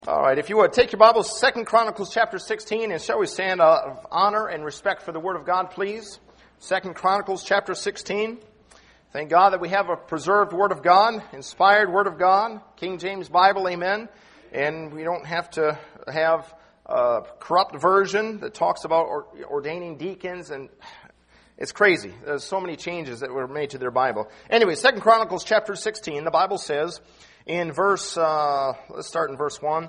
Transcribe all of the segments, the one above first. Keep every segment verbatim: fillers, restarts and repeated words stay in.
All right, if you would, take your Bibles, Second Chronicles chapter sixteen, and shall we stand out of honor and respect for the Word of God, please? Second Chronicles chapter sixteen. Thank God that we have a preserved Word of God, inspired Word of God, King James Bible, amen. And we don't have to have a corrupt version that talks about ordaining deacons, and it's crazy. There's so many changes that were made to their Bible. Anyway, Second Chronicles chapter sixteen, the Bible says, in verse, uh, let's start in verse one.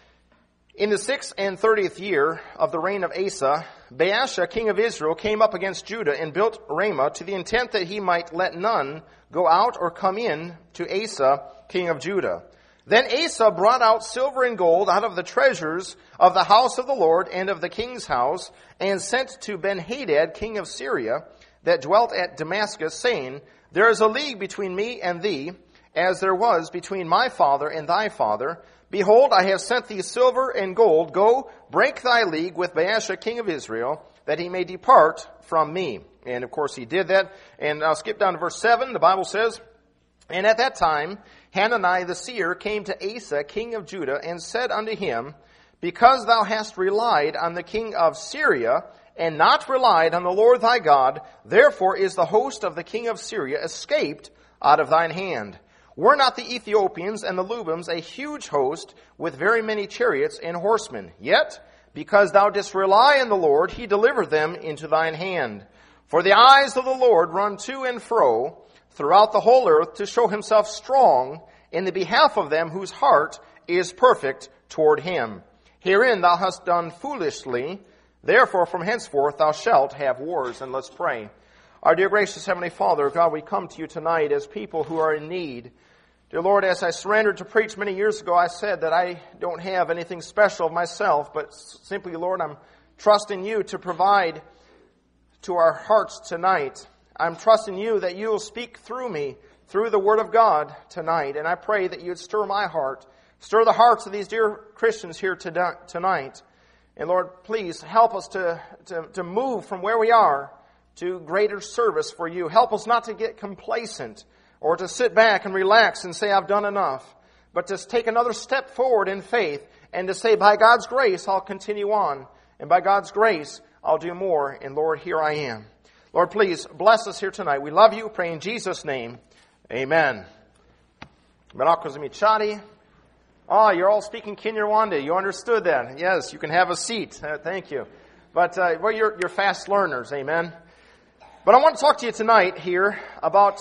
In the sixth and thirtieth year of the reign of Asa, Baasha, king of Israel, came up against Judah and built Ramah to the intent that he might let none go out or come in to Asa, king of Judah. Then Asa brought out silver and gold out of the treasures of the house of the Lord and of the king's house, and sent to Ben-Hadad, king of Syria, that dwelt at Damascus, saying, There is a league between me and thee, as there was between my father and thy father. Behold, I have sent thee silver and gold. Go, break thy league with Baasha, king of Israel, that he may depart from me. And of course he did that. And I'll skip down to verse seven. The Bible says, And at that time Hanani the seer came to Asa, king of Judah, and said unto him, Because thou hast relied on the king of Syria, and not relied on the Lord thy God, therefore is the host of the king of Syria escaped out of thine hand. Were not the Ethiopians and the Lubims a huge host with very many chariots and horsemen? Yet, because thou didst rely on the Lord, he delivered them into thine hand. For the eyes of the Lord run to and fro throughout the whole earth to show himself strong in the behalf of them whose heart is perfect toward him. Herein thou hast done foolishly, therefore from henceforth thou shalt have wars. And let's pray. Our dear gracious Heavenly Father, God, we come to you tonight as people who are in need. Dear Lord, as I surrendered to preach many years ago, I said that I don't have anything special of myself, but simply, Lord, I'm trusting you to provide to our hearts tonight. I'm trusting you that you will speak through me, through the Word of God tonight. And I pray that you would stir my heart, stir the hearts of these dear Christians here tonight. And Lord, please help us to, to, to move from where we are to greater service for you. Help us not to get complacent or to sit back and relax and say, I've done enough, but to take another step forward in faith and to say, by God's grace, I'll continue on. And by God's grace, I'll do more. And Lord, here I am. Lord, please bless us here tonight. We love you. Pray in Jesus' name. Amen. Oh, you're all speaking Kinyarwanda. You understood that. Yes, you can have a seat. Uh, thank you. But, uh, well, you're, you're fast learners. Amen. But I want to talk to you tonight here about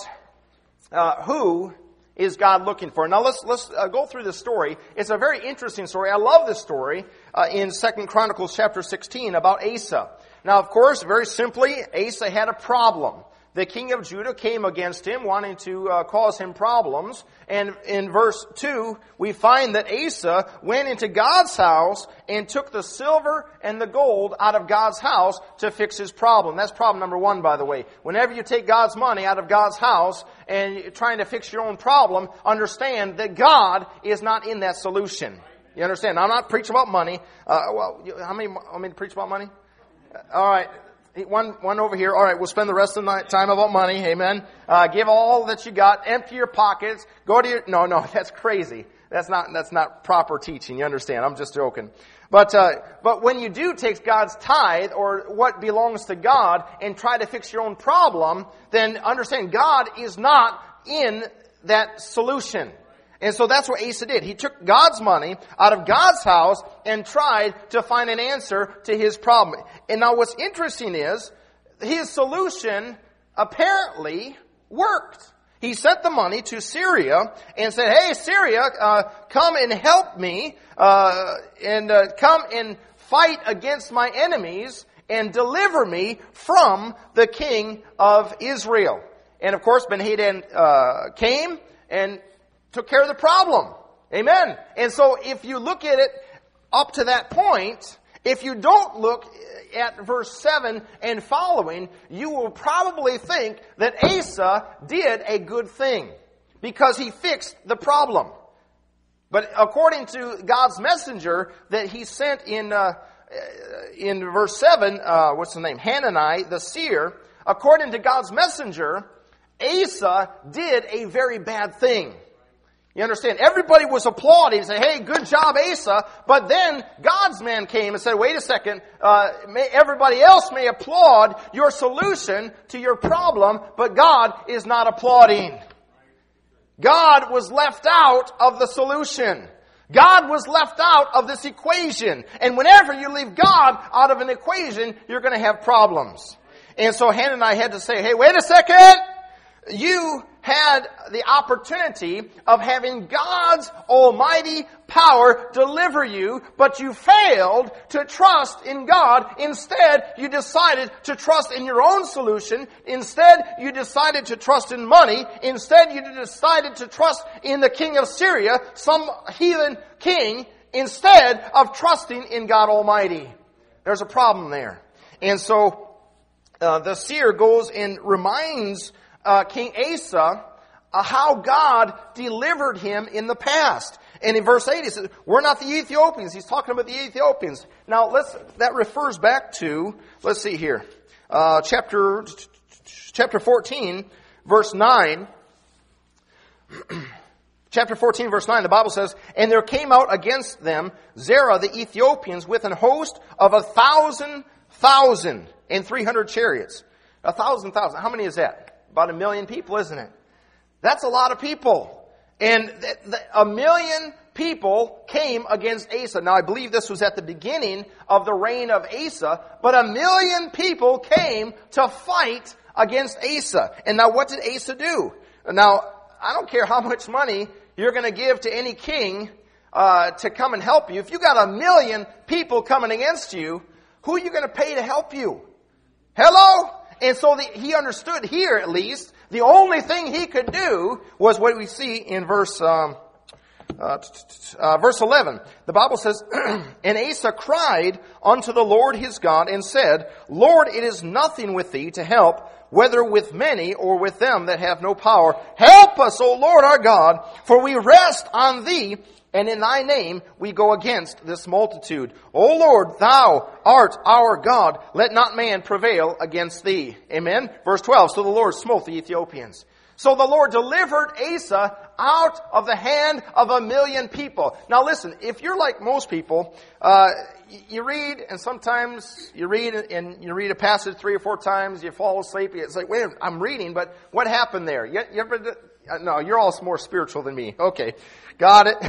uh, who is God looking for. Now let's let's uh, go through this story. It's a very interesting story. I love this story uh, in Second Chronicles chapter sixteen about Asa. Now, of course, very simply, Asa had a problem. The king of Judah came against him, wanting to uh, cause him problems. And in verse two, we find that Asa went into God's house and took the silver and the gold out of God's house to fix his problem. That's problem number one, by the way. Whenever you take God's money out of God's house and you're trying to fix your own problem, understand that God is not in that solution. You understand? Now, I'm not preaching about money. Uh, well, how many want me to preach about money? All right. One, one over here. All right, we'll spend the rest of the time about money. Amen. Uh, give all that you got. Empty your pockets. Go to your. No, no, that's crazy. That's not. That's not proper teaching. You understand? I'm just joking. But uh, but when you do take God's tithe or what belongs to God and try to fix your own problem, then understand God is not in that solution. And so that's what Asa did. He took God's money out of God's house and tried to find an answer to his problem. And now what's interesting is his solution apparently worked. He sent the money to Syria and said, hey, Syria, uh, come and help me uh, and uh, come and fight against my enemies and deliver me from the king of Israel. And of course, Ben-Hadad uh, came and took care of the problem. Amen. And so if you look at it up to that point, if you don't look at verse seven and following, you will probably think that Asa did a good thing because he fixed the problem. But according to God's messenger that he sent in uh, in verse seven, uh, what's the name? Hanani, the seer, according to God's messenger, Asa did a very bad thing. You understand? Everybody was applauding and saying, hey, good job, Asa. But then God's man came and said, wait a second, uh, may, everybody else may applaud your solution to your problem, but God is not applauding. God was left out of the solution. God was left out of this equation. And whenever you leave God out of an equation, you're going to have problems. And so Hannah and I had to say, hey, wait a second. You had the opportunity of having God's almighty power deliver you, but you failed to trust in God. Instead, you decided to trust in your own solution. Instead, you decided to trust in money. Instead, you decided to trust in the king of Syria, some heathen king, instead of trusting in God Almighty. There's a problem there. And so, uh, the seer goes and reminds Uh, King Asa, uh, how God delivered him in the past. And in verse eight, he says, we're not the Ethiopians. He's talking about the Ethiopians. Now, let's, that refers back to, let's see here, uh, chapter, chapter fourteen, verse nine. Chapter fourteen, verse nine, the Bible says, and there came out against them Zerah the Ethiopians with an host of a thousand thousand and three hundred chariots. A thousand thousand. How many is that? About a million people, isn't it? That's a lot of people. And th- th- a million people came against Asa. Now, I believe this was at the beginning of the reign of Asa, but a million people came to fight against Asa. And now, what did Asa do? Now, I don't care how much money you're going to give to any king uh, to come and help you. If you got a million people coming against you, who are you going to pay to help you? Hello? And so the, he understood here, at least, the only thing he could do was what we see in verse um, uh, uh, verse eleven. The Bible says, and Asa cried unto the Lord his God and said, Lord, it is nothing with thee to help, whether with many or with them that have no power. Help us, O Lord our God, for we rest on thee, and in thy name we go against this multitude. O Lord, thou art our God. Let not man prevail against thee. Amen. Verse twelve. So the Lord smote the Ethiopians. So the Lord delivered Asa out of the hand of a million people. Now listen, if you're like most people, uh, you read and sometimes you read and you read a passage three or four times, you fall asleep. It's like, wait, I'm reading, but what happened there? You, you ever, no, you're all more spiritual than me. Okay. Got it.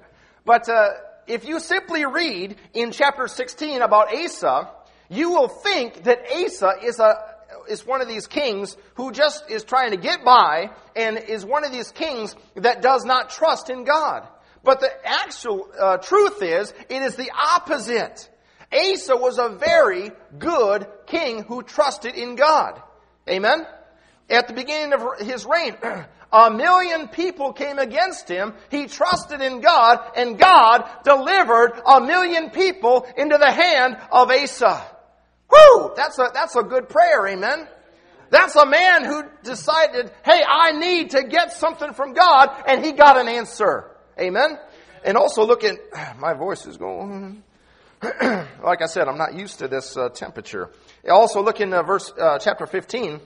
But uh, if you simply read in chapter sixteen about Asa, you will think that Asa is a is one of these kings who just is trying to get by and is one of these kings that does not trust in God. But the actual uh, truth is, it is the opposite. Asa was a very good king who trusted in God. Amen? At the beginning of his reign, a million people came against him. He trusted in God, and God delivered a million people into the hand of Asa. Whew! That's a, that's a good prayer, amen? That's a man who decided, hey, I need to get something from God, and he got an answer. Amen? And also look at, my voice is going, like I said, I'm not used to this uh, temperature. Also look in uh, verse, uh, chapter fifteen.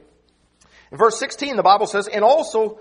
In verse sixteen, the Bible says, and also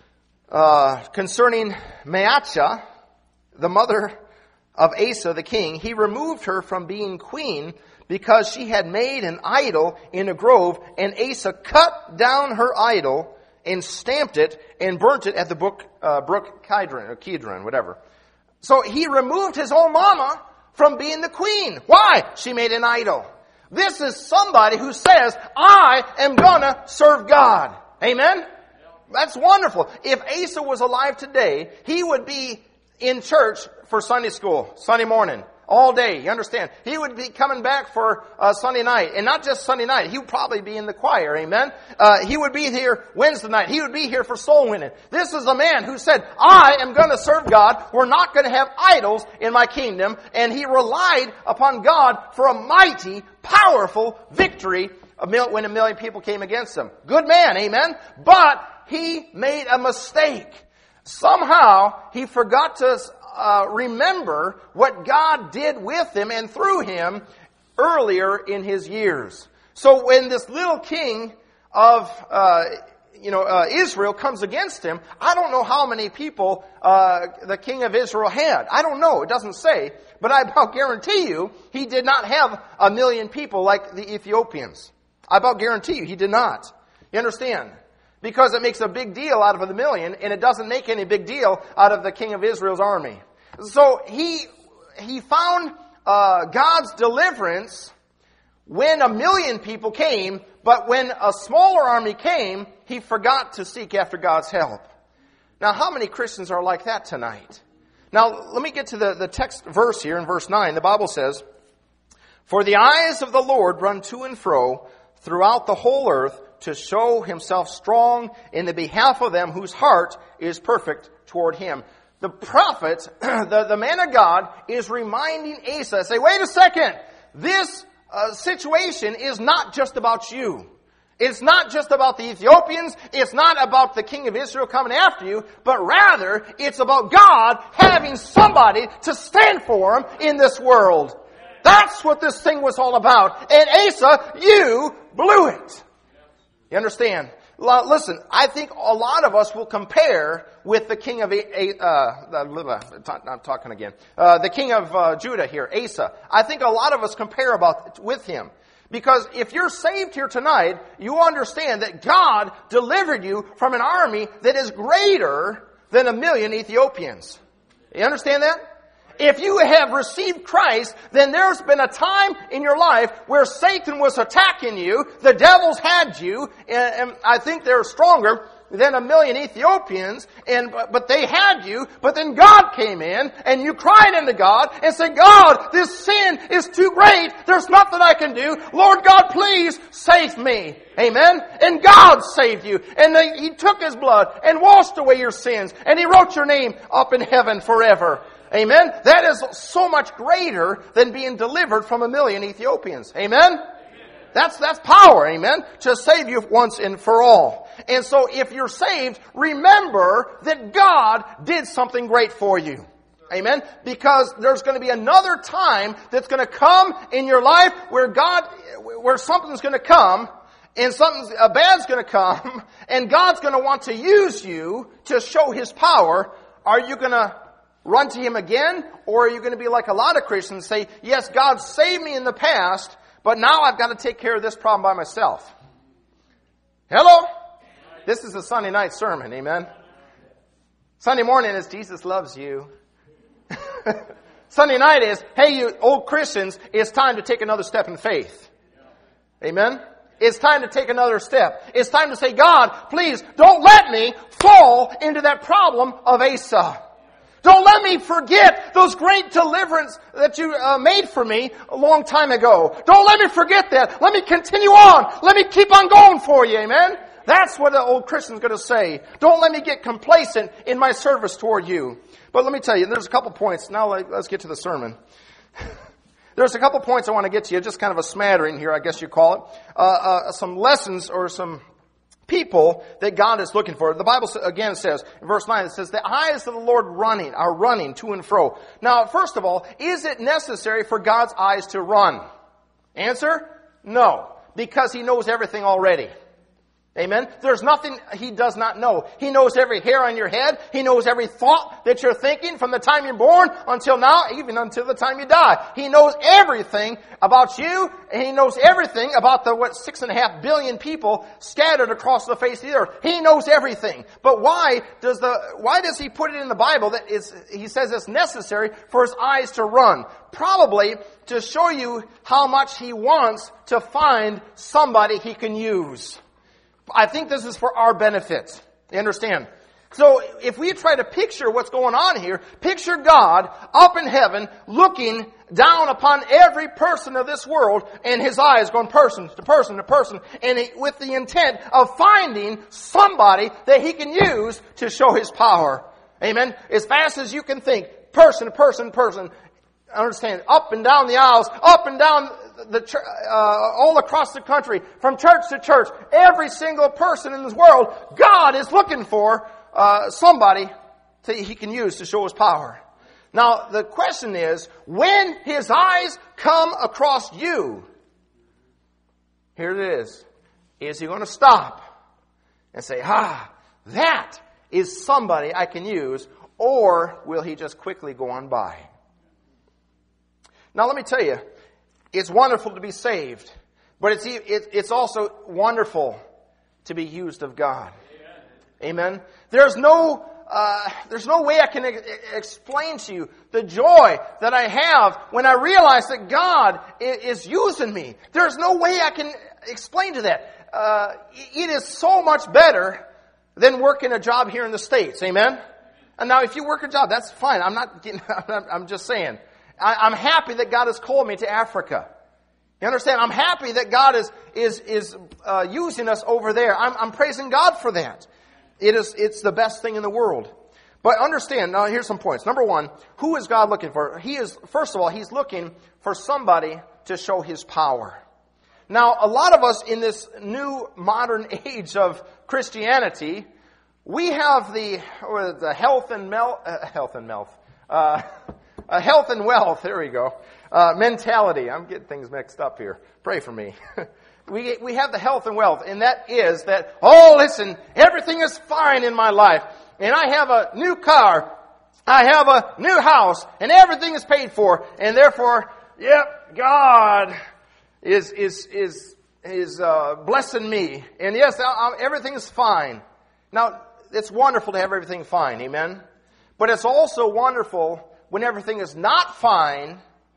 uh, concerning Maacah, the mother of Asa the king, he removed her from being queen because she had made an idol in a grove, and Asa cut down her idol and stamped it and burnt it at the brook, uh, brook Kidron, or Kidron, whatever. So he removed his own mama from being the queen. Why? She made an idol. This is somebody who says, I am gonna serve God. Amen? That's wonderful. If Asa was alive today, he would be in church for Sunday school, Sunday morning, all day. You understand? He would be coming back for uh, Sunday night. And not just Sunday night. He would probably be in the choir. Amen? Uh, he would be here Wednesday night. He would be here for soul winning. This is a man who said, I am going to serve God. We're not going to have idols in my kingdom. And he relied upon God for a mighty, powerful victory when a million people came against him. Good man. Amen? But he made a mistake. Somehow he forgot to Uh, remember what God did with him and through him earlier in his years. So when this little king of uh, you know, uh, Israel comes against him, I don't know how many people uh, the king of Israel had. I don't know. It doesn't say. But I about guarantee you, he did not have a million people like the Ethiopians. I about guarantee you, he did not. You understand? Because it makes a big deal out of the million, and it doesn't make any big deal out of the king of Israel's army. So he he found uh, God's deliverance when a million people came, but when a smaller army came, he forgot to seek after God's help. Now, how many Christians are like that tonight? Now, let me get to the, the text verse here in verse nine. The Bible says, "For the eyes of the Lord run to and fro throughout the whole earth to show himself strong in the behalf of them whose heart is perfect toward him." The prophet, the, the man of God, is reminding Asa, say, wait a second, this uh, situation is not just about you. It's not just about the Ethiopians. It's not about the king of Israel coming after you, but rather it's about God having somebody to stand for him in this world. That's what this thing was all about. And Asa, you blew it. You understand? Listen, I think a lot of us will compare with the king of, uh, I'm talking again, uh, the king of uh, Judah here, Asa. I think a lot of us compare about with him. Because if you're saved here tonight, you understand that God delivered you from an army that is greater than a million Ethiopians. You understand that? If you have received Christ, then there's been a time in your life where Satan was attacking you, the devils had you, and, and I think they're stronger than a million Ethiopians, and but they had you, but then God came in, and you cried unto God, and said, God, this sin is too great, there's nothing I can do, Lord God, please save me. Amen? And God saved you, and they, He took His blood, and washed away your sins, and He wrote your name up in heaven forever. Amen? That is so much greater than being delivered from a million Ethiopians. Amen? Amen. That's, that's power, amen, to save you once and for all. And so if you're saved, remember that God did something great for you. Amen? Because there's going to be another time that's going to come in your life where God, where something's going to come, and something uh, bad's going to come, and God's going to want to use you to show His power. Are you going to run to Him again? Or are you going to be like a lot of Christians and say, yes, God saved me in the past, but now I've got to take care of this problem by myself. Hello? This is a Sunday night sermon, amen? Sunday morning is Jesus loves you. Sunday night is, hey, you old Christians, it's time to take another step in faith. Amen? It's time to take another step. It's time to say, God, please don't let me fall into that problem of Asa. Don't let me forget those great deliverance that you uh, made for me a long time ago. Don't let me forget that. Let me continue on. Let me keep on going for you. Amen? That's what the old Christian's going to say. Don't let me get complacent in my service toward you. But let me tell you, there's a couple points. Now let's get to the sermon. There's a couple points I want to get to you. Just kind of a smattering here, I guess you call it. Uh, uh, some lessons or some people that God is looking for. The Bible again says, in verse nine, it says, the eyes of the Lord running, are running to and fro. Now, first of all, is it necessary for God's eyes to run? Answer, no. Because He knows everything already. Amen? There's nothing He does not know. He knows every hair on your head. He knows every thought that you're thinking from the time you're born until now, even until the time you die. He knows everything about you, and He knows everything about the, what, six and a half billion people scattered across the face of the earth. He knows everything. But why does the, why does He put it in the Bible that is, He says it's necessary for His eyes to run? Probably to show you how much He wants to find somebody He can use. I think this is for our benefit. You understand? So if we try to picture what's going on here, picture God up in heaven looking down upon every person of this world, and His eyes going person to person to person, and he, with the intent of finding somebody that He can use to show His power. Amen? As fast as you can think, person to person to person. Understand, up and down the aisles, up and down the uh, all across the country, from church to church, every single person in this world, God is looking for uh, somebody that He can use to show His power. Now, the question is, when His eyes come across you, here it is, is He going to stop? and say, ah, that is somebody I can use, or will he just quickly go on by? Now let me tell you, it's wonderful to be saved, but it's it's also wonderful to be used of God. Amen. Amen. There's no uh, there's no way I can e- explain to you the joy that I have when I realize that God is using me. There's no way I can explain to that. Uh, it is so much better than working a job here in the States. Amen. And now, if you work a job, that's fine. I'm not getting. I'm just saying. I, I'm happy that God has called me to Africa. You understand? I'm happy that God is is is uh, using us over there. I'm, I'm praising God for that. It is it's the best thing in the world. But understand. Now, here's some points. Number one, who is God looking for? He is first of all, He's looking for somebody to show His power. Now, a lot of us in this new modern age of Christianity, we have the or the health and mel, uh, health and wealth, uh, uh, health and wealth. There we go. Uh, mentality. I'm getting things mixed up here. Pray for me. we we have the health and wealth, and that is that. Oh, listen, everything is fine in my life, and I have a new car, I have a new house, and everything is paid for, and therefore, yep, God is is is is uh, blessing me, and yes, I, I, everything is fine. Now, it's wonderful to have everything fine, amen? But it's also wonderful when everything is not fine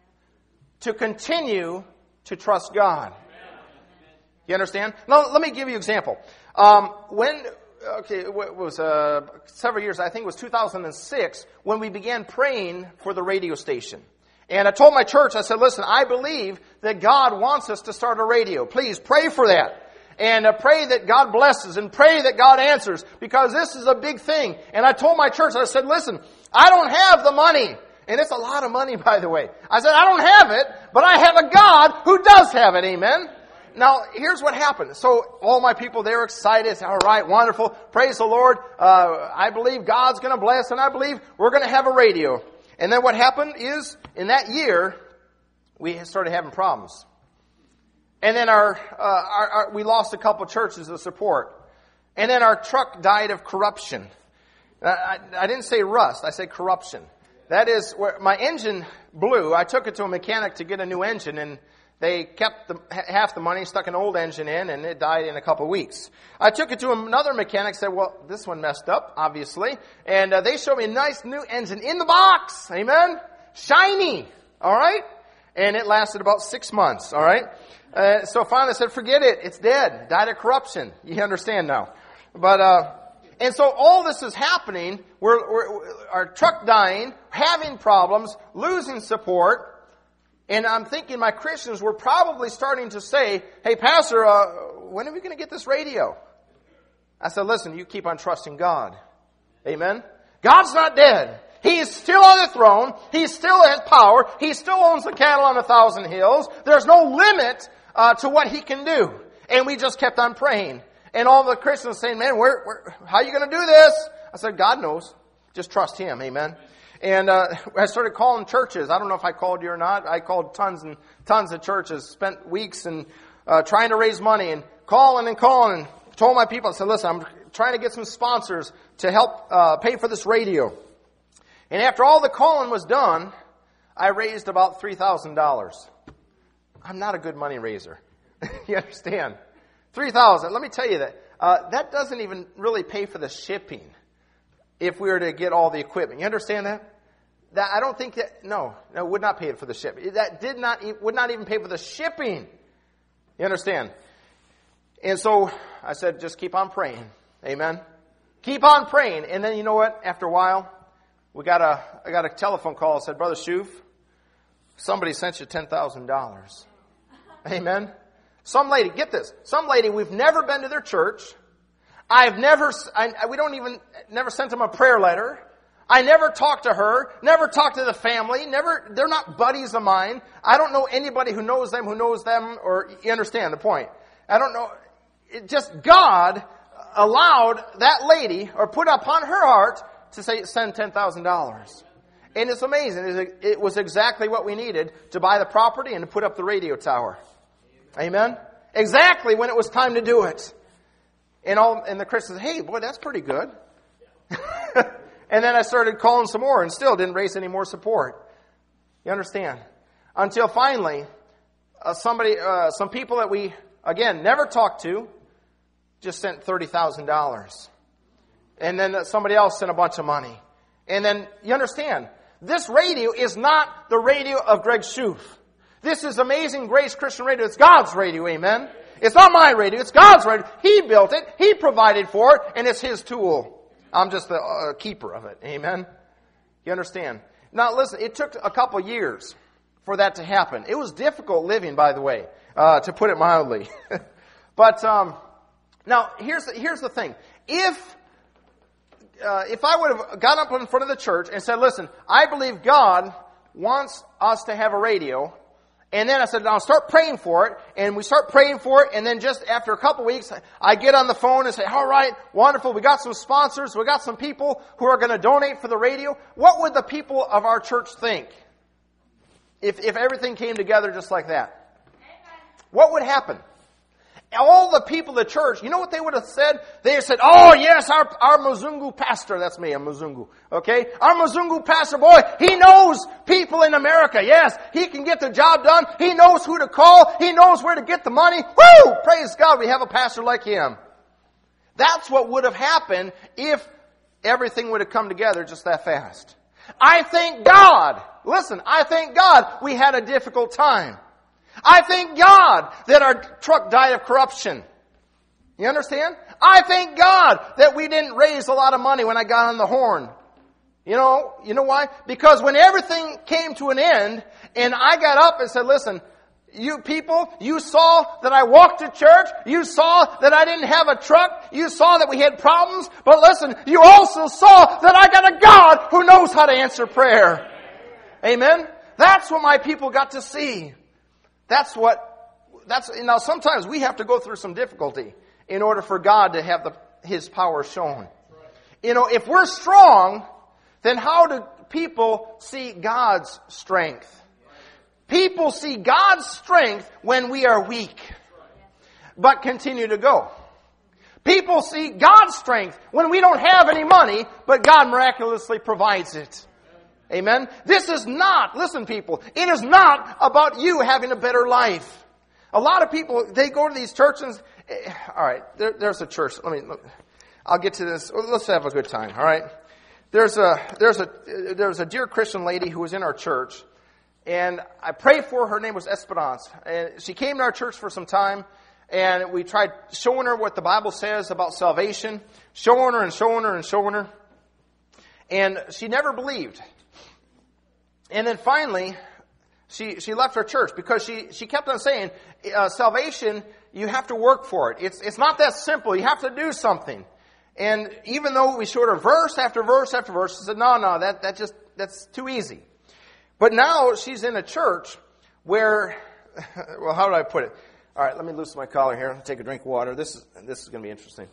to continue to trust God. You understand? Now, let me give you an example. Um, when, okay, it was uh, several years, I think it was two thousand six, when we began praying for the radio station. And I told my church, I said, listen, I believe that God wants us to start a radio. Please pray for that. And uh, pray that God blesses and pray that God answers, because this is a big thing. And I told my church, I said, listen, I don't have the money. And it's a lot of money, by the way. I said, I don't have it, but I have a God who does have it. Amen. Now, here's what happened. So all my people, they were excited. All right, wonderful. Praise the Lord. Uh, I believe God's going to bless, and I believe we're going to have a radio. And then what happened is, in that year, we started having problems. And then our, uh, our, our we lost a couple churches of support. And then our truck died of corruption. Uh, I, I didn't say rust, I said corruption. That is, where my engine blew. I took it to a mechanic to get a new engine, and they kept the, half the money, stuck an old engine in, and it died in a couple of weeks. I took it to another mechanic, said, well, this one messed up, obviously. And uh, they showed me a nice new engine in the box. Amen? Shiny. All right? And it lasted about six months. All right? Uh, so finally I said, forget it. It's dead. Died of corruption. You understand now. But, uh, and so all this is happening. We're, we're, our truck dying, having problems, losing support. And I'm thinking my Christians were probably starting to say, hey, Pastor, uh, when are we going to get this radio? I said, listen, you keep on trusting God. Amen? God's not dead. He's still on the throne. He still has power. He still owns the cattle on a thousand hills. There's no limit uh, to what He can do. And we just kept on praying. And all the Christians saying, man, where, where, how are you going to do this? I said, God knows. Just trust Him. Amen. And uh, I started calling churches. I don't know if I called you or not. I called tons and tons of churches, spent weeks and uh, trying to raise money and calling and calling and told my people, I said, listen, I'm trying to get some sponsors to help uh, pay for this radio. And after all the calling was done, I raised about three thousand dollars. I'm not a good money raiser. You understand? three thousand dollars. Let me tell you that. Uh, that doesn't even really pay for the shipping if we were to get all the equipment. You understand that? That I don't think that, no, no, it would not pay for the shipping. That did not, it would not even pay for the shipping. You understand? And so I said, just keep on praying. Amen? Keep on praying. And then you know what? After a while, we got a, I got a telephone call that said, Brother Shuf, somebody sent you ten thousand dollars. Amen? Some lady, get this, some lady, we've never been to their church. I've never, I, we don't even, never sent them a prayer letter. I never talked to her, never talked to the family, never, they're not buddies of mine. I don't know anybody who knows them, who knows them, or you understand the point. I don't know, it just God allowed that lady, or put upon her heart, to say, send ten thousand dollars. And it's amazing. It was exactly what we needed to buy the property and to put up the radio tower. Amen? Exactly when it was time to do it. And all, and the Christians said, hey, boy, that's pretty good. And then I started calling some more and still didn't raise any more support. You understand? Until finally, uh, somebody, uh, some people that we, again, never talked to, just sent thirty thousand dollars. And then somebody else sent a bunch of money. And then, you understand, this radio is not the radio of Greg Shoof. This is Amazing Grace Christian Radio. It's God's radio, amen? It's not my radio, it's God's radio. He built it, He provided for it, and it's His tool. I'm just the uh, keeper of it. Amen? You understand? Now listen, it took a couple years for that to happen. It was difficult living, by the way, uh, to put it mildly. But um, now here's the, here's the thing. If uh, if I would have got up in front of the church and said, listen, I believe God wants us to have a radio. And then I said, now start praying for it. And we start praying for it. And then just after a couple weeks, I get on the phone and say, all right, wonderful. We got some sponsors. We got some people who are going to donate for the radio. What would the people of our church think if, if everything came together just like that? What would happen? All the people of the church, you know what they would have said? They would have said, oh yes, our, our Mzungu pastor, that's me, I'm Mzungu, okay? Our Mzungu pastor, boy, he knows people in America, yes. He can get the job done. He knows who to call. He knows where to get the money. Woo! Praise God, we have a pastor like him. That's what would have happened if everything would have come together just that fast. I thank God, listen, I thank God we had a difficult time. I thank God that our truck died of corruption. You understand? I thank God that we didn't raise a lot of money when I got on the horn. You know, you know why? Because when everything came to an end and I got up and said, listen, you people, you saw that I walked to church. You saw that I didn't have a truck. You saw that we had problems. But listen, you also saw that I got a God who knows how to answer prayer. Amen? That's what my people got to see. That's what, that's, now sometimes we have to go through some difficulty in order for God to have the, His power shown. You know, if we're strong, then how do people see God's strength? People see God's strength when we are weak, but continue to go. People see God's strength when we don't have any money, but God miraculously provides it. Amen? This is not, listen people, it is not about you having a better life. A lot of people, they go to these churches. Alright, there, there's a church. Let me, let, I'll get to this. Let's have a good time, alright? There's a, there's a, there's a dear Christian lady who was in our church. And I prayed for her. Her name was Esperance. And she came to our church for some time. And we tried showing her what the Bible says about salvation. Showing her and showing her and showing her. And she never believed. And then finally, she she left our church because she, she kept on saying, uh, salvation, you have to work for it. It's it's not that simple. You have to do something. And even though we showed her verse after verse after verse, she said, no, no, that, that just that's too easy. But now she's in a church where, well, how do I put it? All right, let me loosen my collar here. Take a drink of water. This is this is going to be interesting.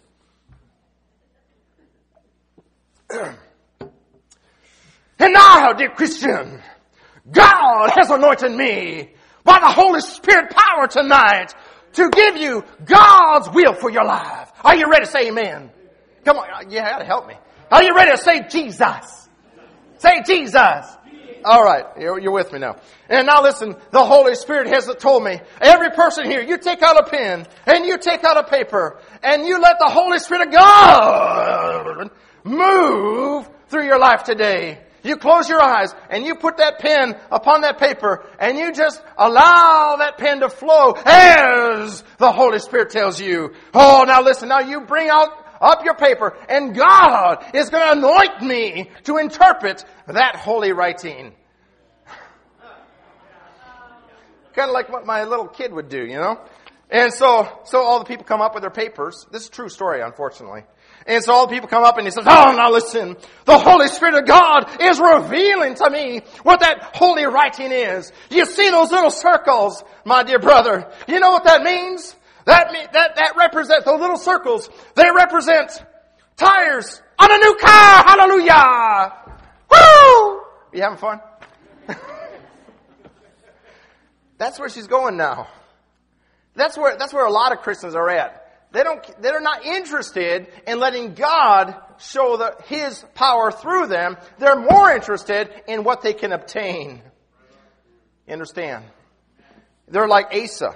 And now, dear Christian, God has anointed me by the Holy Spirit power tonight to give you God's will for your life. Are you ready to say amen? Come on, you got to help me. Are you ready to say Jesus? Say Jesus. All right, you're, you're with me now. And now listen, the Holy Spirit has told me, every person here, you take out a pen and you take out a paper and you let the Holy Spirit of God move through your life today. You close your eyes and you put that pen upon that paper and you just allow that pen to flow as the Holy Spirit tells you. Oh, now listen, now you bring out up your paper and God is going to anoint me to interpret that holy writing. Kind of like what my little kid would do, you know? And so, so all the people come up with their papers. This is a true story, unfortunately. And so all the people come up and he says, oh, now listen, the Holy Spirit of God is revealing to me what that holy writing is. You see those little circles, my dear brother. You know what that means? That, that, that represents, those little circles, they represent tires on a new car. Hallelujah. Woo! You having fun? That's where she's going now. That's where, that's where a lot of Christians are at. They don't, they're not interested in letting God show the, His power through them. They're more interested in what they can obtain. You understand? They're like Asa.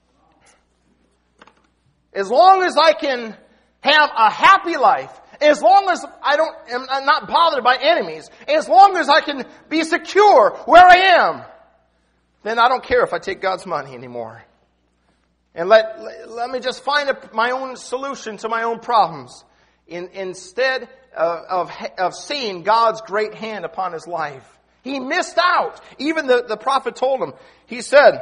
As long as I can have a happy life, as long as I don't, am not bothered by enemies, as long as I can be secure where I am, then I don't care if I take God's money anymore. And let, let, let me just find a, my own solution to my own problems. In, instead of, of, of seeing God's great hand upon his life. He missed out. Even the, the prophet told him. He said,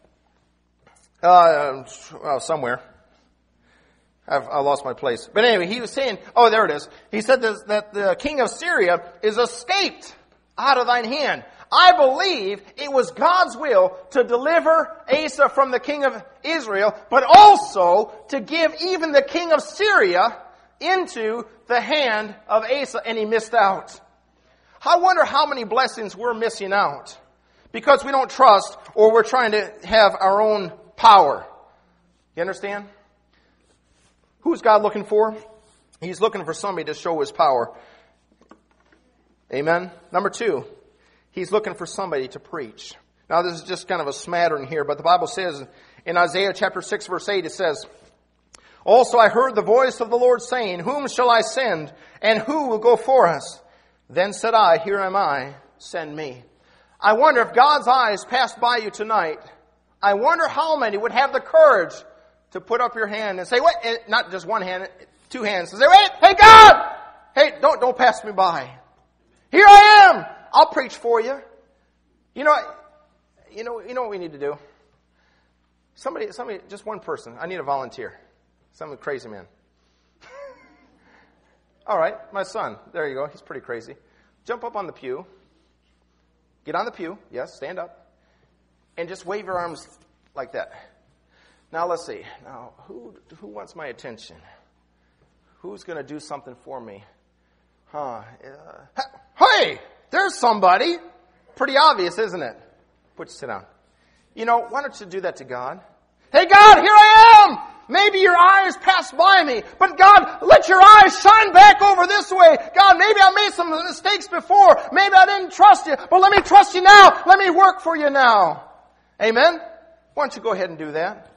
uh, well, somewhere. I've, I lost my place. But anyway, he was saying, oh, there it is. He said this, that the king of Syria is escaped out of thine hand. I believe it was God's will to deliver Asa from the king of Israel, but also to give even the king of Syria into the hand of Asa, and he missed out. I wonder how many blessings we're missing out because we don't trust or we're trying to have our own power. You understand? Who's God looking for? He's looking for somebody to show his power. Amen? Number two, he's looking for somebody to preach. Now this is just kind of a smattering here, but the Bible says in Isaiah chapter six verse eight, it says, also I heard the voice of the Lord saying, whom shall I send, and who will go for us? Then said I, here am I, send me. I wonder if God's eyes passed by you tonight, I wonder how many would have the courage to put up your hand and say, wait, not just one hand, two hands, and say, wait, hey God! Hey, don't, don't pass me by. Here I am! I'll preach for you. You know, you know, you know what we need to do? Somebody, somebody, just one person. I need a volunteer. Some crazy man. All right, my son. There you go. He's pretty crazy. Jump up on the pew. Get on the pew. Yes, stand up. And just wave your arms like that. Now let's see. Now, who who wants my attention? Who's going to do something for me? Huh? Uh, hey, there's somebody. Pretty obvious, isn't it? Put you sit down. You know, why don't you do that to God? Hey God, here I am! Maybe your eyes passed by me, but God, let your eyes shine back over this way. God, maybe I made some mistakes before. Maybe I didn't trust you, but let me trust you now. Let me work for you now. Amen? Why don't you go ahead and do that?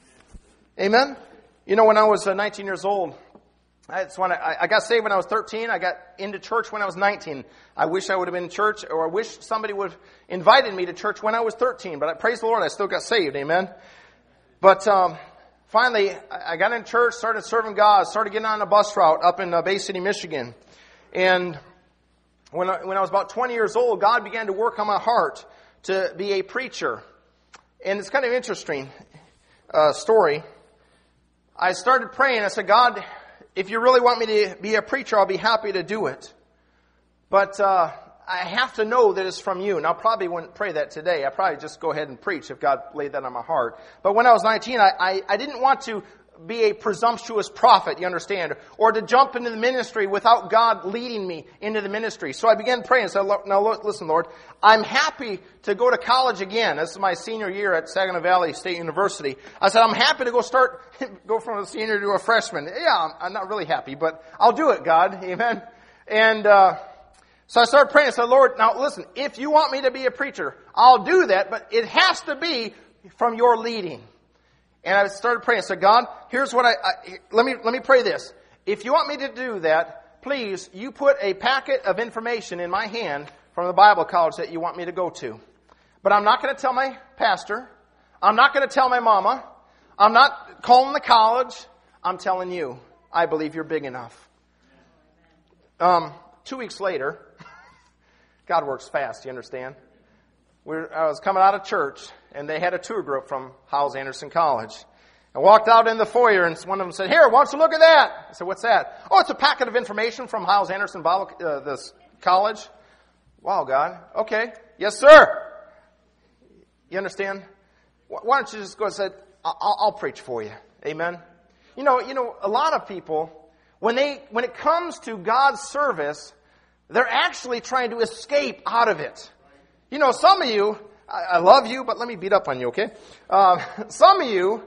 Amen? You know, when I was uh, nineteen years old, that's when I, I got saved when I was thirteen. I got into church when I was nineteen. I wish I would have been in church, or I wish somebody would have invited me to church when I was thirteen. But I praise the Lord, I still got saved. Amen? But um, finally, I got in church, started serving God, started getting on a bus route up in uh, Bay City, Michigan. And when I, when I was about twenty years old, God began to work on my heart to be a preacher. And it's kind of interesting uh, story. I started praying. I said, God, if you really want me to be a preacher, I'll be happy to do it. But uh, I have to know that it's from you. And I probably wouldn't pray that today. I'd probably just go ahead and preach if God laid that on my heart. But when I was nineteen, I, I, I didn't want to be a presumptuous prophet, you understand, or to jump into the ministry without God leading me into the ministry. So I began praying and said, now listen, Lord, I'm happy to go to college again. This is my senior year at Saginaw Valley State University. I said, I'm happy to go start, go from a senior to a freshman. Yeah, I'm, I'm not really happy, but I'll do it, God. Amen. And, uh, so I started praying and said, Lord, now listen, if you want me to be a preacher, I'll do that, but it has to be from your leading. And I started praying. I said, God, here's what I, I, let me, let me pray this. If you want me to do that, please, you put a packet of information in my hand from the Bible college that you want me to go to. But I'm not going to tell my pastor. I'm not going to tell my mama. I'm not calling the college. I'm telling you, I believe you're big enough. Um, two weeks later, God works fast, you understand? We're, I was coming out of church, and they had a tour group from Howells Anderson College. I walked out in the foyer, and one of them said, here, why don't you look at that? I said, what's that? Oh, it's a packet of information from Howells Anderson Bible, uh, this college. Wow, God. Okay. Yes, sir. You understand? Why don't you just go and say, I'll, I'll preach for you. Amen? You know, you know, a lot of people, when they, when it comes to God's service, they're actually trying to escape out of it. You know, some of you, I, I love you, but let me beat up on you, okay? Um, some of you,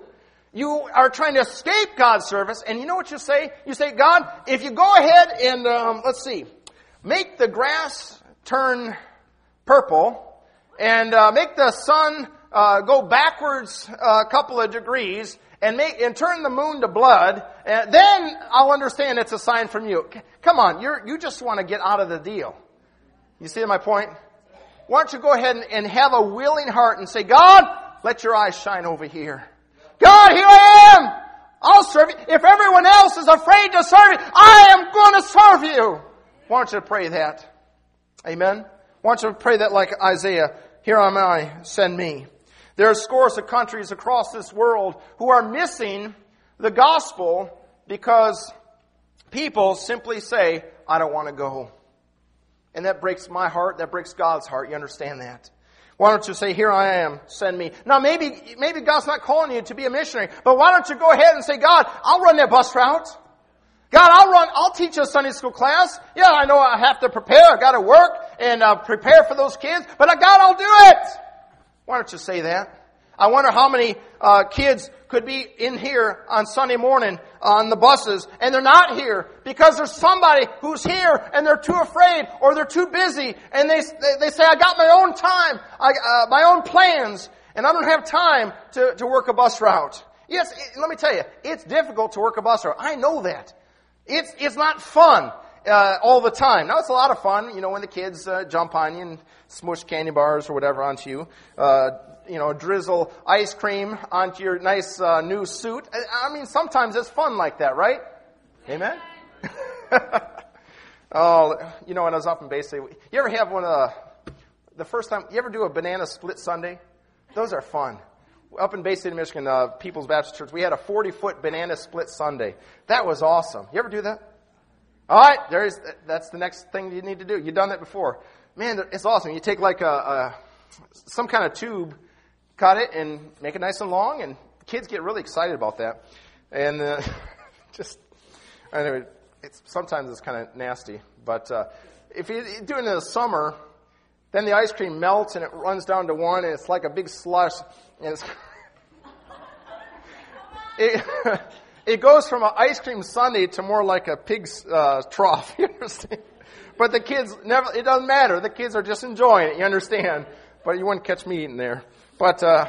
You are trying to escape God's service, and you know what you say? You say, God, if you go ahead and, um, let's see, make the grass turn purple, and uh, make the sun uh, go backwards a couple of degrees, and make and turn the moon to blood, and then I'll understand it's a sign from you. Come on, you're, you just want to get out of the deal. You see my point? Why don't you go ahead and, and have a willing heart and say, God, let your eyes shine over here. God, here I am. I'll serve you. If everyone else is afraid to serve you, I am going to serve you. Why don't you pray that? Amen? Why don't you pray that like Isaiah? Here am I, send me. There are scores of countries across this world who are missing the gospel because people simply say, I don't want to go. And that breaks my heart. That breaks God's heart. You understand that? Why don't you say, here I am, send me. Now maybe, maybe God's not calling you to be a missionary, but why don't you go ahead and say, God, I'll run that bus route. God, I'll run, I'll teach a Sunday school class. Yeah, I know I have to prepare. I got to work and uh, prepare for those kids, but uh, God, I'll do it. Why don't you say that? I wonder how many uh, kids could be in here on Sunday morning on the buses, and they're not here because there's somebody who's here and they're too afraid or they're too busy, and they they say, I got my own time, I, uh, my own plans, and I don't have time to, to work a bus route. Yes, it, let me tell you, it's difficult to work a bus route. I know that. It's it's not fun uh, all the time. Now, it's a lot of fun, you know, when the kids uh, jump on you and smush candy bars or whatever onto you. Uh, you know, drizzle ice cream onto your nice uh, new suit. I, I mean, sometimes it's fun like that, right? Amen? Oh, you know, when I was up in Bay City, you ever have one of the, the first time, you ever do a banana split Sunday? Those are fun. Up in Bay City, Michigan, uh, People's Baptist Church, we had a forty-foot banana split Sunday. That was awesome. You ever do that? All right, there's that's the next thing you need to do. You've done that before. Man, it's awesome. You take like a, a some kind of tube, cut it, and make it nice and long, and kids get really excited about that. And uh, just, anyway, it's, sometimes it's kind of nasty. But uh, if you do it in the summer, then the ice cream melts, and it runs down to one, and it's like a big slush. And it's it, it goes from an ice cream sundae to more like a pig's uh, trough, you understand? But the kids, never. It doesn't matter. The kids are just enjoying it, you understand? But you wouldn't catch me eating there. But uh,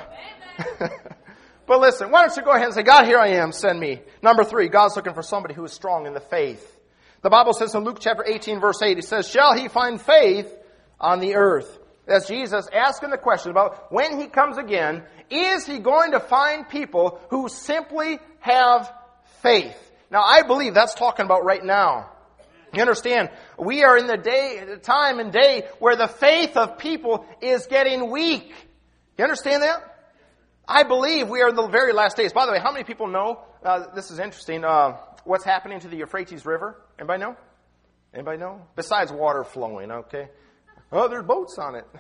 but listen, why don't you go ahead and say, God, here I am, send me. Number three, God's looking for somebody who is strong in the faith. The Bible says in Luke chapter eighteen, verse eight, it says, shall he find faith on the earth? That's Jesus asking the question about when he comes again, is he going to find people who simply have faith? Now, I believe that's talking about right now. You understand, we are in the day, the time and day where the faith of people is getting weak. You understand that? I believe we are in the very last days. By the way, how many people know, uh, this is interesting, uh, what's happening to the Euphrates River? Anybody know? Anybody know? Besides water flowing, okay? Oh, there's boats on it.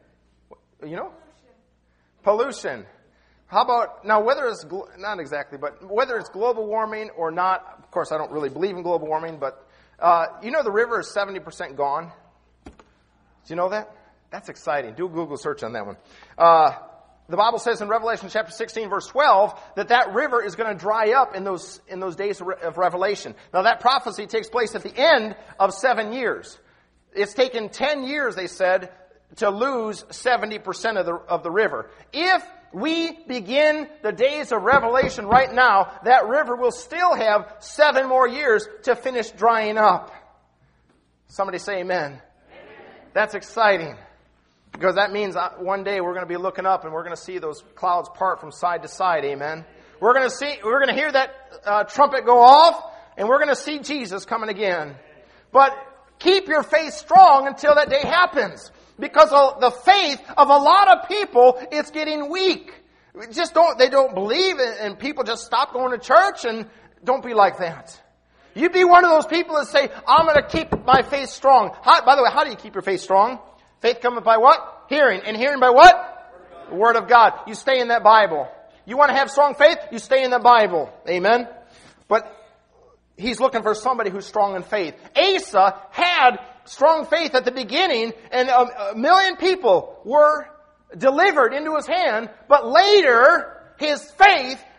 You know? Pollution. How about, now whether it's, not exactly, but whether it's global warming or not, of course I don't really believe in global warming, but uh, you know the river is seventy percent gone? Do you know that? That's exciting. Do a Google search on that one. Uh, the Bible says in Revelation chapter sixteen, verse twelve, that that river is going to dry up in those, in those days of Revelation. Now that prophecy takes place at the end of seven years. It's taken ten years, they said, to lose seventy percent of the, of the river. If we begin the days of Revelation right now, that river will still have seven more years to finish drying up. Somebody say amen. Amen. That's exciting. Because that means one day we're going to be looking up and we're going to see those clouds part from side to side. Amen. We're going to see, we're going to hear that uh, trumpet go off, and we're going to see Jesus coming again. But keep your faith strong until that day happens. Because of the faith of a lot of people, it's getting weak. Just don't, they don't believe, and people just stop going to church, and don't be like that. You be one of those people that say, I'm going to keep my faith strong. How, by the way, how do you keep your faith strong? Faith cometh by what? Hearing. And hearing by what? The Word of God. You stay in that Bible. You want to have strong faith? You stay in the Bible. Amen? But he's looking for somebody who's strong in faith. Asa had strong faith at the beginning, and a, a million people were delivered into his hand, but later his faith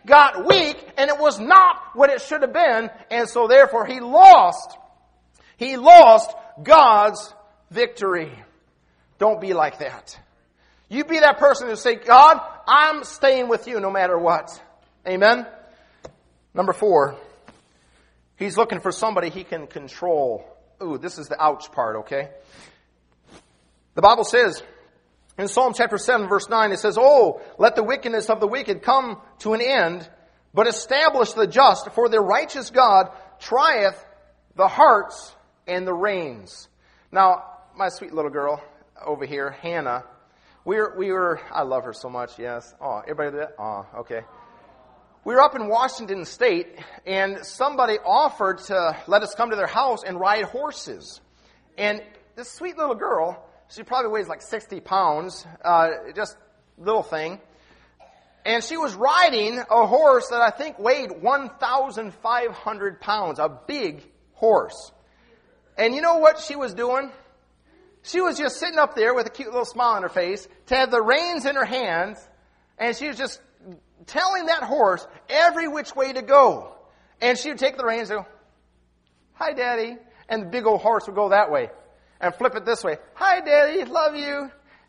got weak, and it was not what it should have been, and so therefore he lost. He lost God's victory. Don't be like that. You be that person who say, God, I'm staying with you no matter what. Amen? Number four, he's looking for somebody he can control. Ooh, this is the ouch part, okay? The Bible says, in Psalm chapter seven, verse nine, it says, Oh, let the wickedness of the wicked come to an end, but establish the just, for the righteous God trieth the hearts and the reins. Now, my sweet little girl over here, Hannah, we were, we were, I love her so much, yes. Oh, everybody did that? Oh, okay. We were up in Washington State, and somebody offered to let us come to their house and ride horses. And this sweet little girl, she probably weighs like sixty pounds, uh, just little thing. And she was riding a horse that I think weighed one thousand five hundred pounds, a big horse. And you know what she was doing? She was just sitting up there with a cute little smile on her face, to have the reins in her hands, and she was just telling that horse every which way to go. And she would take the reins and go, Hi, Daddy. And the big old horse would go that way. And flip it this way. Hi, Daddy. Love you.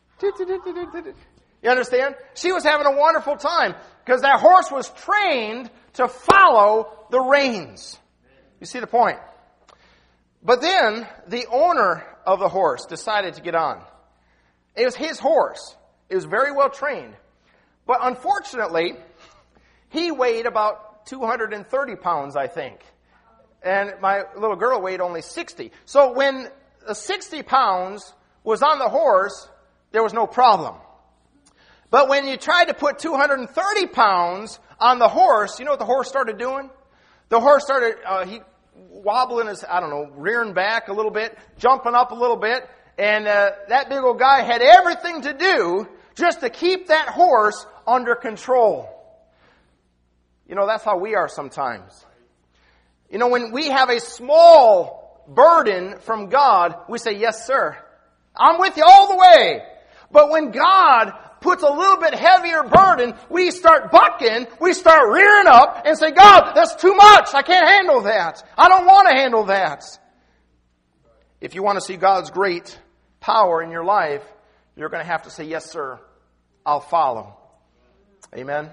You understand? She was having a wonderful time because that horse was trained to follow the reins. You see the point? But then the owner of the horse decided to get on. It was his horse. It was very well trained. But unfortunately, he weighed about two hundred thirty pounds, I think. And my little girl weighed only sixty. So when the sixty pounds was on the horse, there was no problem. But when you tried to put two hundred thirty pounds on the horse, you know what the horse started doing? The horse started, uh, he wobbling his, I don't know, rearing back a little bit, jumping up a little bit, and uh, that big old guy had everything to do just to keep that horse under control. You know, that's how we are sometimes. You know, when we have a small burden from God, we say, yes, sir. I'm with you all the way. But when God puts a little bit heavier burden, we start bucking, we start rearing up and say, God, that's too much. I can't handle that. I don't want to handle that. If you want to see God's great power in your life, you're going to have to say, yes, sir, I'll follow. Amen.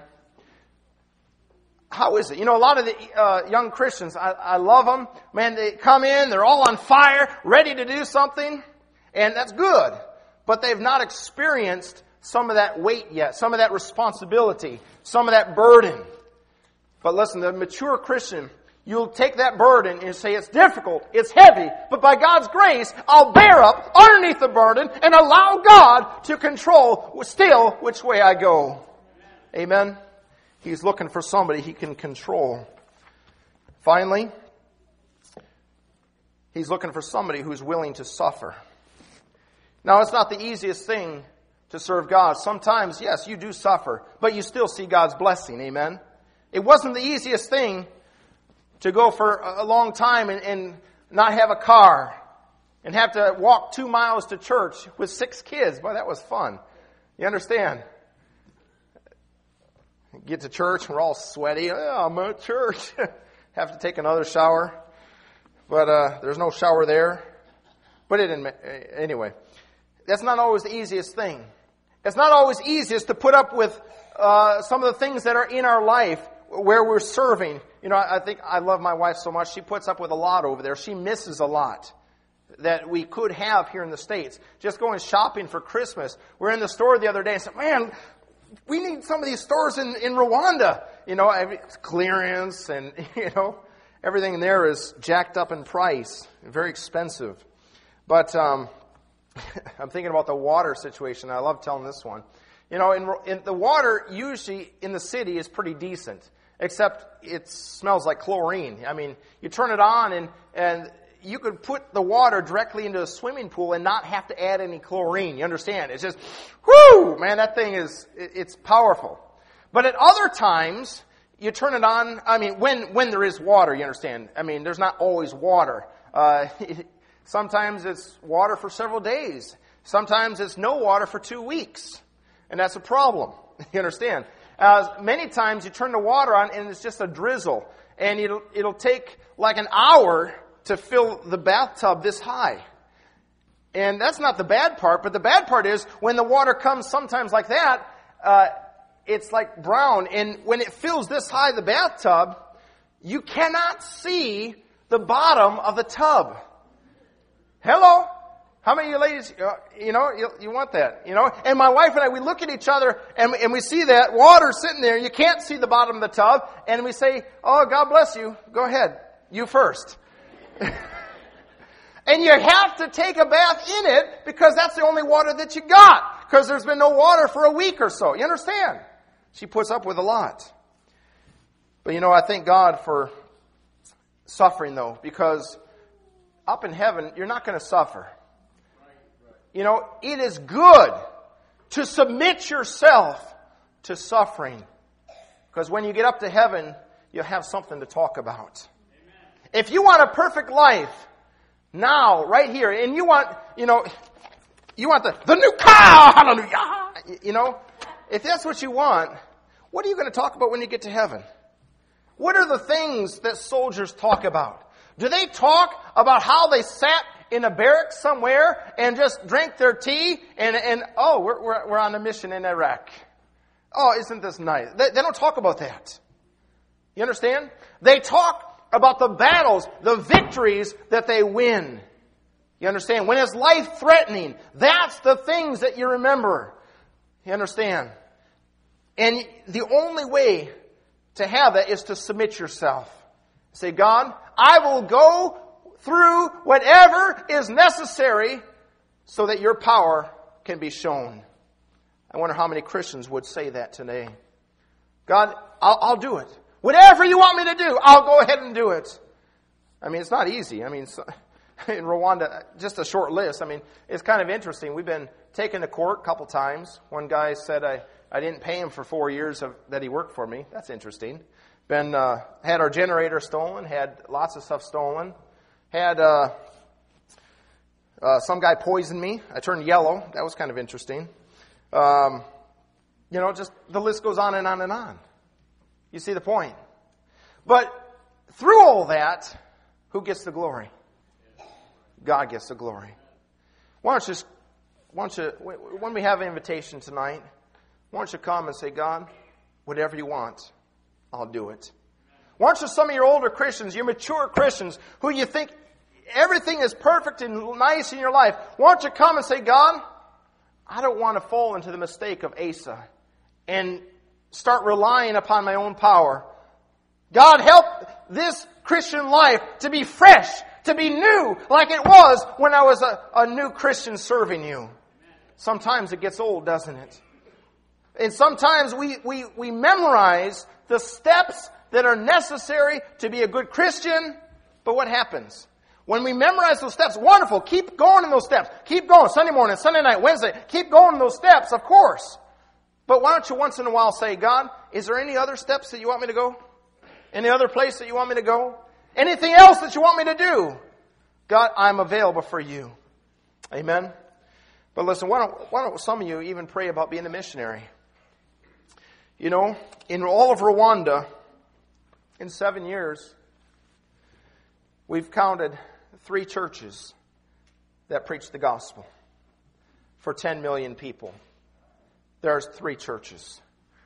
How is it? You know, a lot of the uh, young Christians, I, I love them. Man, they come in, they're all on fire, ready to do something, and that's good. But they've not experienced some of that weight yet, some of that responsibility, some of that burden. But listen, the mature Christian, you'll take that burden and say, it's difficult, it's heavy, but by God's grace, I'll bear up underneath the burden and allow God to control still which way I go. Amen? He's looking for somebody he can control. Finally, he's looking for somebody who's willing to suffer. Now, it's not the easiest thing to serve God. Sometimes, yes, you do suffer, but you still see God's blessing. Amen? It wasn't the easiest thing to go for a long time and, and not have a car and have to walk two miles to church with six kids. Boy, that was fun. You understand? Get to church, we're all sweaty. Oh, I'm at church. Have to take another shower. But uh, there's no shower there. But it didn't, anyway. That's not always the easiest thing. It's not always easiest to put up with uh, some of the things that are in our life where we're serving. You know, I think I love my wife so much. She puts up with a lot over there. She misses a lot that we could have here in the States. Just going shopping for Christmas. We're in the store the other day and said, man, we need some of these stores in, in Rwanda. You know, every, clearance and, you know, everything there is jacked up in price. Very expensive. But um, I'm thinking about the water situation. I love telling this one. You know, in, in the water usually in the city is pretty decent, except it smells like chlorine. I mean, you turn it on and, and you could put the water directly into a swimming pool and not have to add any chlorine. You understand? It's just, whoo, man, that thing is, it's powerful. But at other times, you turn it on, I mean, when, when there is water, you understand? I mean, there's not always water. Uh, sometimes it's water for several days. Sometimes it's no water for two weeks. And that's a problem. You understand? Uh, many times you turn the water on and it's just a drizzle. And it'll, it'll take like an hour to fill the bathtub this high. And that's not the bad part, but the bad part is when the water comes sometimes like that, uh, it's like brown. And when it fills this high, the bathtub, you cannot see the bottom of the tub. Hello? How many of you ladies, you know, you, you want that, you know? And my wife and I, we look at each other and, and we see that water sitting there. You can't see the bottom of the tub. And we say, oh, God bless you. Go ahead. You first. And you have to take a bath in it because that's the only water that you got. Because there's been no water for a week or so. You understand? She puts up with a lot. But you know, I thank God for suffering though. Because up in heaven, you're not going to suffer. You know, it is good to submit yourself to suffering. Because when you get up to heaven, you'll have something to talk about. Amen. If you want a perfect life, now, right here, and you want, you know, you want the, the new car, hallelujah, you know, if that's what you want, what are you going to talk about when you get to heaven? What are the things that soldiers talk about? Do they talk about how they sat in a barrack somewhere and just drank their tea and, and oh, we're, we're, we're on a mission in Iraq. Oh, isn't this nice? They, they don't talk about that. You understand? They talk about the battles, the victories that they win. You understand? When it's life-threatening, that's the things that you remember. You understand? And the only way to have that is to submit yourself. Say, God, I will go through whatever is necessary so that your power can be shown. I wonder how many Christians would say that today. God, I'll, I'll do it. Whatever you want me to do, I'll go ahead and do it. I mean, it's not easy. I mean, in Rwanda, just a short list. I mean, it's kind of interesting. We've been taken to court a couple times. One guy said I, I didn't pay him for four years of, that he worked for me. That's interesting. Been uh, had our generator stolen, had lots of stuff stolen. Had uh, uh, some guy poison me. I turned yellow. That was kind of interesting. Um, you know, just the list goes on and on and on. You see the point? But through all that, who gets the glory? God gets the glory. Why don't you, just, why don't you, when we have an invitation tonight, why don't you come and say, God, whatever you want, I'll do it. Why don't you, some of your older Christians, your mature Christians, who you think everything is perfect and nice in your life, why don't you come and say, God, I don't want to fall into the mistake of Asa and start relying upon my own power. God, help this Christian life to be fresh, to be new, like it was when I was a, a new Christian serving you. Sometimes it gets old, doesn't it? And sometimes we, we, we memorize the steps that are necessary to be a good Christian, but what happens? When we memorize those steps, wonderful, keep going in those steps. Keep going, Sunday morning, Sunday night, Wednesday, keep going in those steps, of course. But why don't you once in a while say, God, is there any other steps that you want me to go? Any other place that you want me to go? Anything else that you want me to do? God, I'm available for you. Amen? But listen, why don't, why don't some of you even pray about being a missionary? You know, in all of Rwanda, in seven years, we've counted three churches that preach the gospel for ten million people. There's three churches.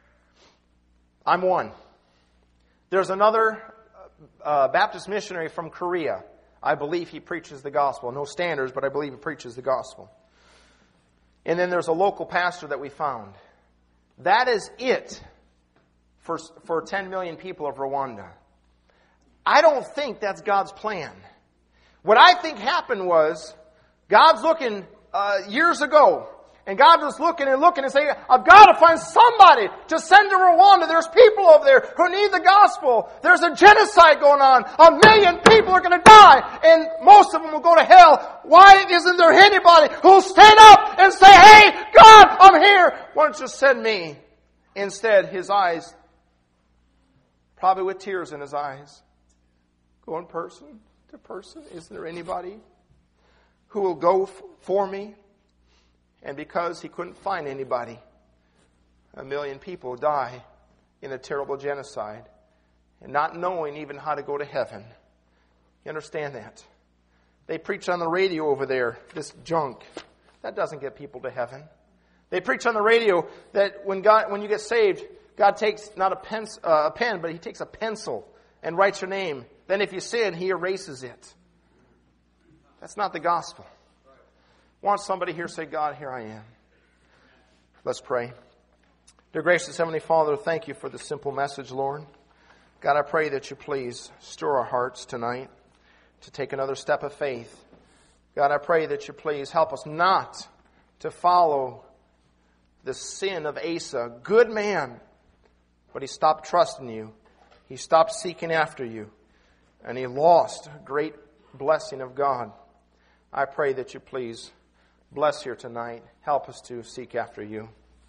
I'm one. There's another uh, Baptist missionary from Korea. I believe he preaches the gospel. No standards, but I believe he preaches the gospel. And then there's a local pastor that we found. That is it for, for ten million people of Rwanda. I don't think that's God's plan. What I think happened was, God's looking uh, years ago, and God was looking and looking and saying, I've got to find somebody to send to Rwanda. There's people over there who need the gospel. There's a genocide going on. A million people are going to die, and most of them will go to hell. Why isn't there anybody who'll stand up and say, hey, God, I'm here. Why don't you send me? Instead, his eyes, probably with tears in his eyes, going person to person. Isn't there anybody who will go f- for me? And because he couldn't find anybody, a million people die in a terrible genocide and not knowing even how to go to heaven. You understand that? They preach on the radio over there, this junk. That doesn't get people to heaven. They preach on the radio that when God, when you get saved, God takes not a pen, uh, a pen, but He takes a pencil and writes your name. Then if you sin, He erases it. That's not the gospel. Want somebody here say, God, here I am. Let's pray. Dear gracious Heavenly Father, thank you for the simple message, Lord. God, I pray that you please stir our hearts tonight to take another step of faith. God, I pray that you please help us not to follow the sin of Asa. Good man, but he stopped trusting you. He stopped seeking after you. And he lost a great blessing of God. I pray that you please bless here tonight. Help us to seek after you.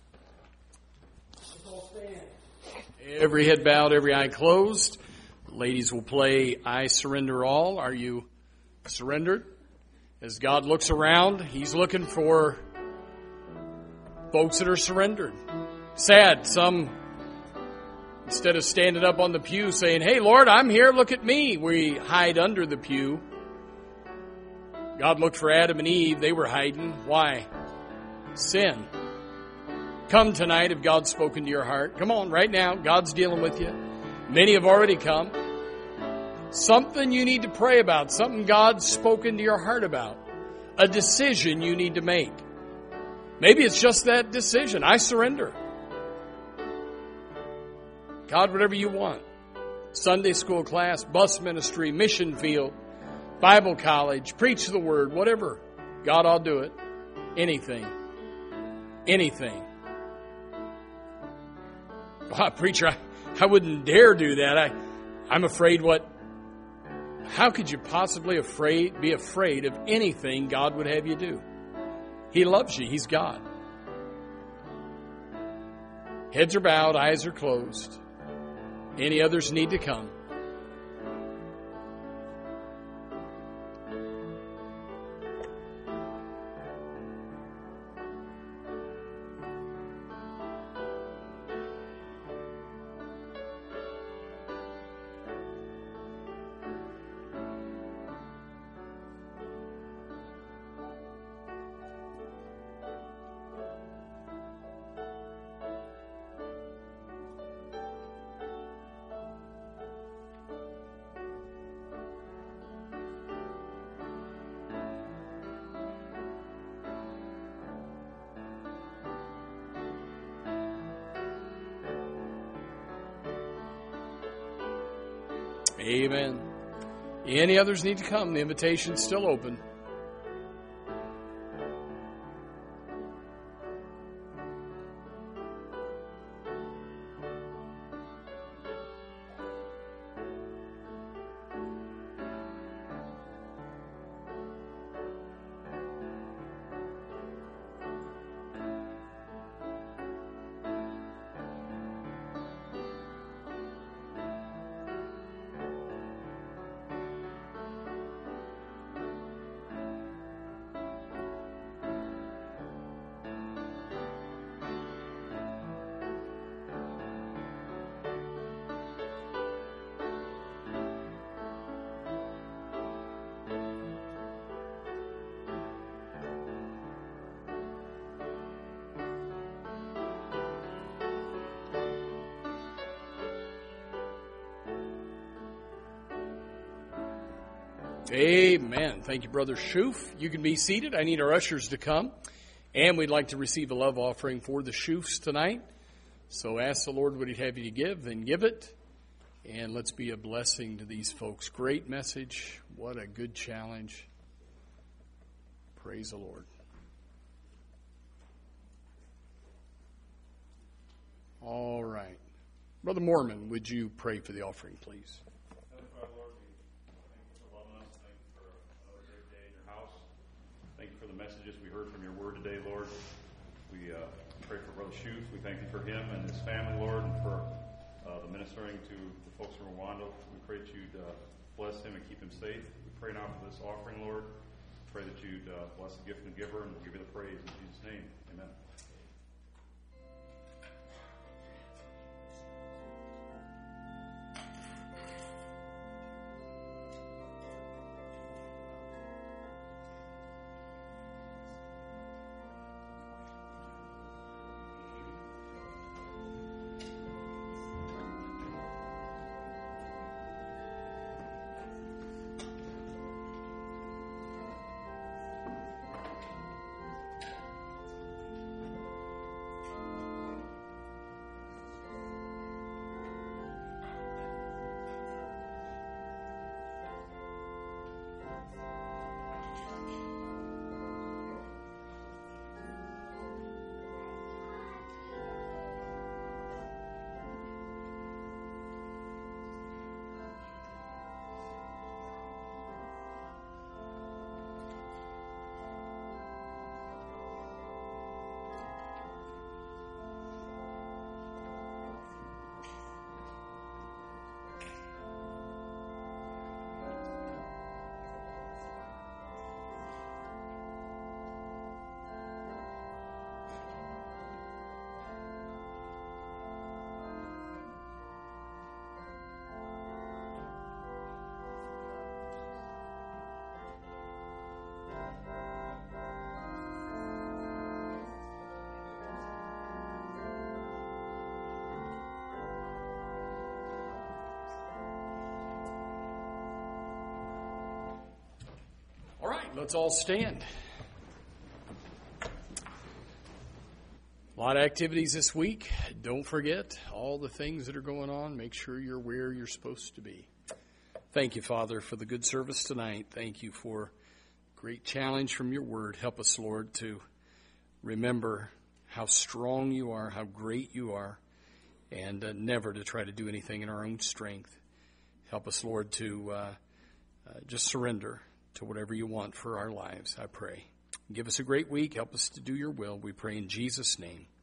Every head bowed, every eye closed. Ladies will play I Surrender All. Are you surrendered? As God looks around, He's looking for folks that are surrendered. Sad, some, instead of standing up on the pew saying, hey, Lord, I'm here, look at me, we hide under the pew. God looked for Adam and Eve. They were hiding. Why? Sin. Come tonight if God's spoken to your heart. Come on, right now. God's dealing with you. Many have already come. Something you need to pray about. Something God's spoken to your heart about. A decision you need to make. Maybe it's just that decision. I surrender. God, whatever you want. Sunday school class, bus ministry, mission field, Bible college, preach the word, whatever. God, I'll do it. Anything. Anything. Wow, preacher, I, I wouldn't dare do that. I, I'm afraid what... How could you possibly afraid be afraid of anything God would have you do? He loves you. He's God. Heads are bowed, eyes are closed. Any others need to come? Amen. Any others need to come? The invitation's still open. Amen. Thank you, Brother Schoof. You can be seated. I need our ushers to come. And we'd like to receive a love offering for the Schoofs tonight. So ask the Lord what He'd have you to give, then give it. And let's be a blessing to these folks. Great message. What a good challenge. Praise the Lord. All right. Brother Mormon, would you pray for the offering, please? Messages we heard from your word today, Lord. We uh, pray for Brother Schoof. We thank you for him and his family, Lord, and for uh, the ministering to the folks from Rwanda. We pray that you'd uh, bless him and keep him safe. We pray now for this offering, Lord. Pray that you'd uh, bless the gift and the giver, and we'll give you the praise in Jesus' name. Amen. Let's all stand. A lot of activities this week. Don't forget all the things that are going on. Make sure you're where you're supposed to be. Thank you, Father, for the good service tonight. Thank you for great challenge from your word. Help us, Lord, to remember how strong you are, how great you are, and uh, never to try to do anything in our own strength. Help us, Lord, to uh, uh, just surrender to whatever you want for our lives, I pray. Give us a great week. Help us to do your will. We pray in Jesus' name.